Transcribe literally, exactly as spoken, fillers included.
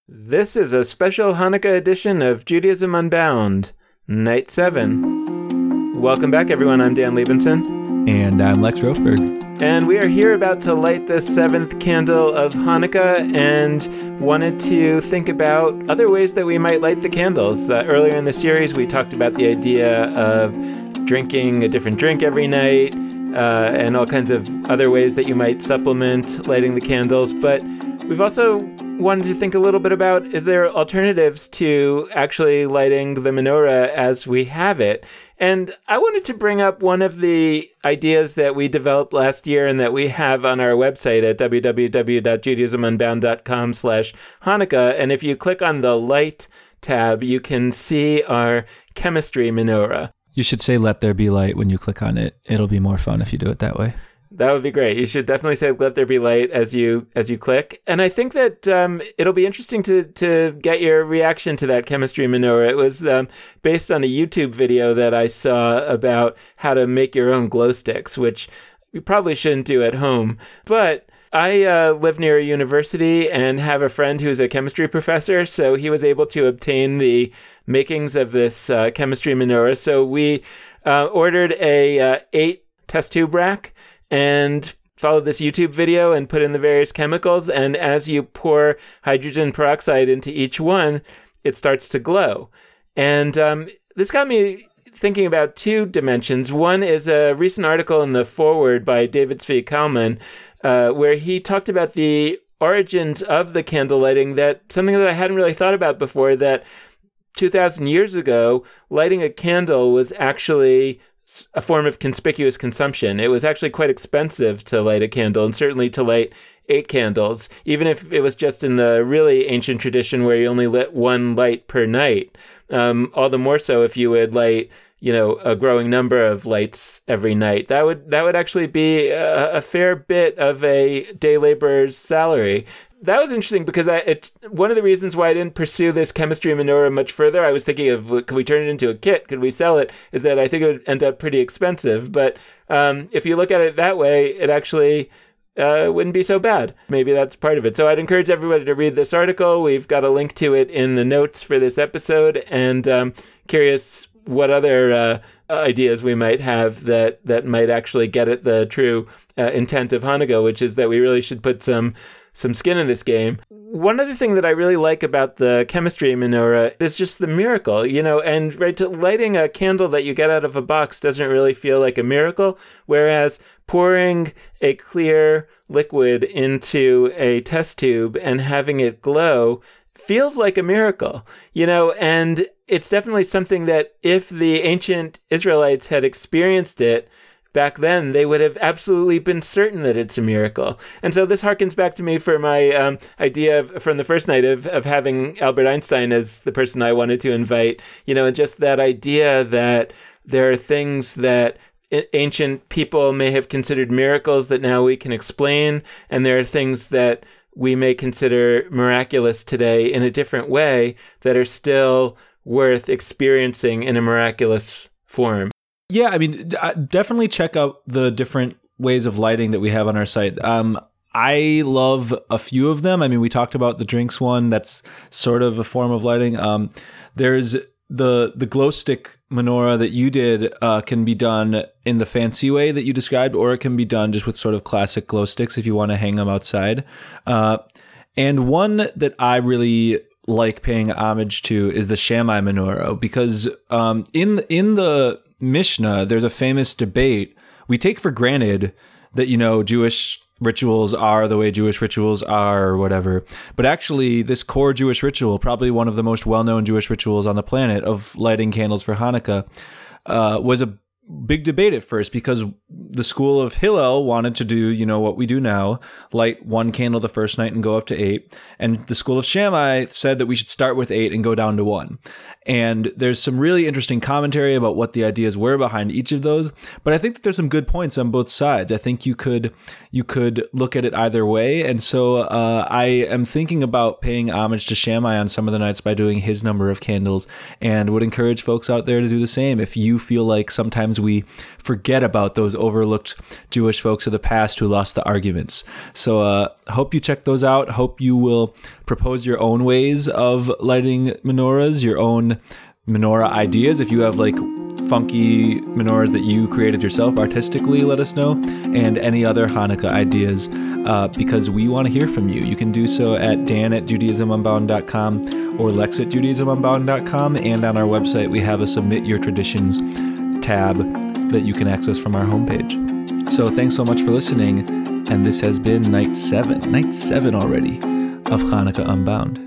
This is a special Hanukkah edition of Judaism Unbound, Night seven. Welcome back, everyone. I'm Dan Liebenson. And I'm Lex Rofberg. And we are here about to light the seventh candle of Hanukkah and wanted to think about other ways that we might light the candles. Uh, earlier in the series, we talked about the idea of drinking a different drink every night uh, and all kinds of other ways that you might supplement lighting the candles. But we've also wanted to think a little bit about, is there alternatives to actually lighting the menorah as we have it? And I wanted to bring up one of the ideas that we developed last year and that we have on our website at w w w dot judaism unbound dot com slash Hanukkah. And if you click on the light tab, you can see our chemistry menorah. You should say "Let there be light" when you click on it. It'll be more fun if you do it that way. That would be great. You should definitely say "Let there be light" as you as you click. And I think that um, it'll be interesting to to get your reaction to that chemistry menorah. It was um, based on a YouTube video that I saw about how to make your own glow sticks, which you probably shouldn't do at home. But I uh, live near a university and have a friend who's a chemistry professor, so he was able to obtain the makings of this uh, chemistry menorah. So we uh, ordered a uh, eight test tube rack and followed this YouTube video and put in the various chemicals. And as you pour hydrogen peroxide into each one, it starts to glow. And um, this got me thinking about two dimensions. One is a recent article in the foreword by David Zvi Kalman, uh, where he talked about the origins of the candle lighting, that something that I hadn't really thought about before, that two thousand years ago, lighting a candle was actually a form of conspicuous consumption. It was actually quite expensive to light a candle, and certainly to light eight candles, even if it was just in the really ancient tradition where you only lit one light per night. Um, all the more so if you would light, you know, a growing number of lights every night. That would that would actually be a, a fair bit of a day laborer's salary. That was interesting because I, it, one of the reasons why I didn't pursue this chemistry menorah much further, I was thinking of, could we turn it into a kit? Could we sell it? Is that I think it would end up pretty expensive. But um, if you look at it that way, it actually uh, wouldn't be so bad. Maybe that's part of it. So I'd encourage everybody to read this article. We've got a link to it in the notes for this episode. And um, curious what other uh, ideas we might have that, that might actually get at the true uh, intent of Hanukkah, which is that we really should put some some skin in this game. One other thing that I really like about the chemistry menorah is just the miracle, you know, and right, to lighting a candle that you get out of a box doesn't really feel like a miracle, whereas pouring a clear liquid into a test tube and having it glow feels like a miracle, you know, and it's definitely something that if the ancient Israelites had experienced it back then, they would have absolutely been certain that it's a miracle. And so this harkens back to me for my um, idea of, from the first night of, of having Albert Einstein as the person I wanted to invite, you know, and just that idea that there are things that ancient people may have considered miracles that now we can explain, and there are things that we may consider miraculous today in a different way that are still worth experiencing in a miraculous form. Yeah, I mean, definitely check out the different ways of lighting that we have on our site. Um, I love a few of them. I mean, we talked about the drinks one. That's sort of a form of lighting. Um, there's the the glow stick menorah that you did uh, can be done in the fancy way that you described, or it can be done just with sort of classic glow sticks if you want to hang them outside. Uh, and one that I really like paying homage to is the Shammai menorah, because um, in in the Mishnah, there's a famous debate. We take for granted that, you know, Jewish rituals are the way Jewish rituals are or whatever. But actually, this core Jewish ritual, probably one of the most well-known Jewish rituals on the planet of lighting candles for Hanukkah, uh, was a big debate at first, because the school of Hillel wanted to do, you know, what we do now, light one candle the first night and go up to eight. And the school of Shammai said that we should start with eight and go down to one. And there's some really interesting commentary about what the ideas were behind each of those. But I think that there's some good points on both sides. I think you could you could look at it either way. And so uh, I am thinking about paying homage to Shammai on some of the nights by doing his number of candles, and would encourage folks out there to do the same. If you feel like sometimes we forget about those overlooked Jewish folks of the past who lost the arguments. So I uh, hope you check those out. Hope you will propose your own ways of lighting menorahs, your own menorah ideas. If you have like funky menorahs that you created yourself artistically, let us know, and any other Hanukkah ideas, uh, because we want to hear from you. You can do so at dan at judaism unbound dot com or lex at judaism unbound dot com, and on our website we have a Submit Your Traditions tab that you can access from our homepage. So thanks so much for listening, and this has been night seven, night seven already of Hanukkah Unbound.